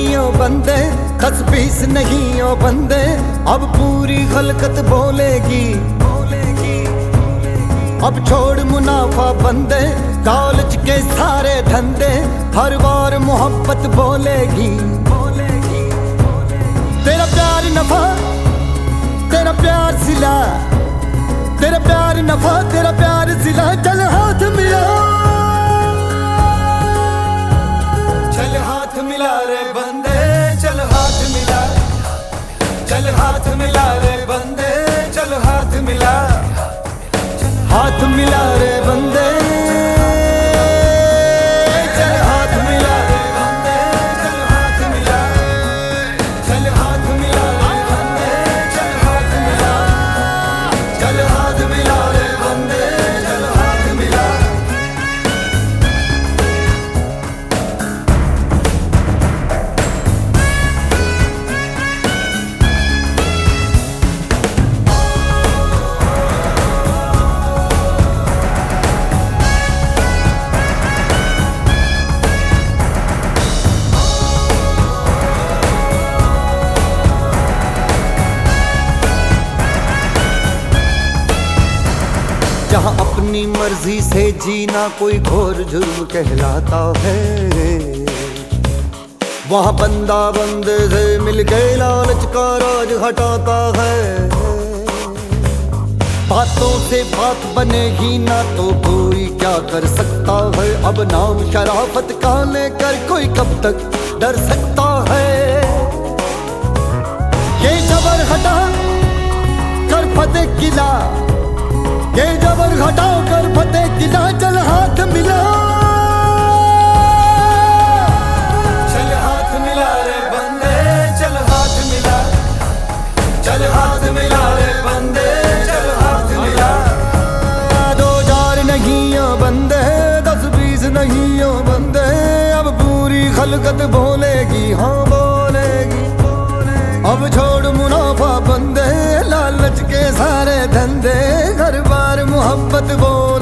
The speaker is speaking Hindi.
नहीं ओ बंदे, 10-20 नहीं ओ बंदे, अब पूरी खलकत बोलेगी। अब छोड़ मुनाफा बंदे, कॉलेज के सारे धंधे, हर बार मोहब्बत बोलेगी। तेरा प्यार नफा, तेरा प्यार सिला, तेरा प्यार नफा, तेरा प्यार सिला, चल हाथ मिला, चल हाथ मिला रे बंदे, चल हाथ मिला, चल हाथ मिला रे बंदे, चल हाथ मिला, हाथ मिला रे बंदे, चल हाथ मिला रे बंदे, चल हाथ मिला, चल हाथ मिला रे बंदे, चल हाथ मिला, चल हाथ मिला रे बंदे, चल हाथ मिला। जहाँ अपनी मर्जी से जीना कोई घोर जुर्म कहलाता है, वहाँ बंदा बंदे से मिल के लालच का राज हटाता है। बातों से बात बनेगी ना तो कोई क्या कर सकता है, अब नाम शराफत का लेकर कोई कब तक डर सकता है। ये जबर हटा कर फतेह किला, ये जबर घटाओ कर फतेह किला, चल हाथ मिला, चल हाथ मिला रे बंदे, चल हाथ मिला, चल हाथ मिला रे बंदे, चल हाथ मिला। 2000 नहीं हो बंदे, 10-20 नहीं हो बंदे, अब पूरी खलकत बोलेगी, हाँ बोलेगी। अब छोड़ मुनाफा बंदे, लालच के सारे धंधे, हर बार मोहब्बत बोल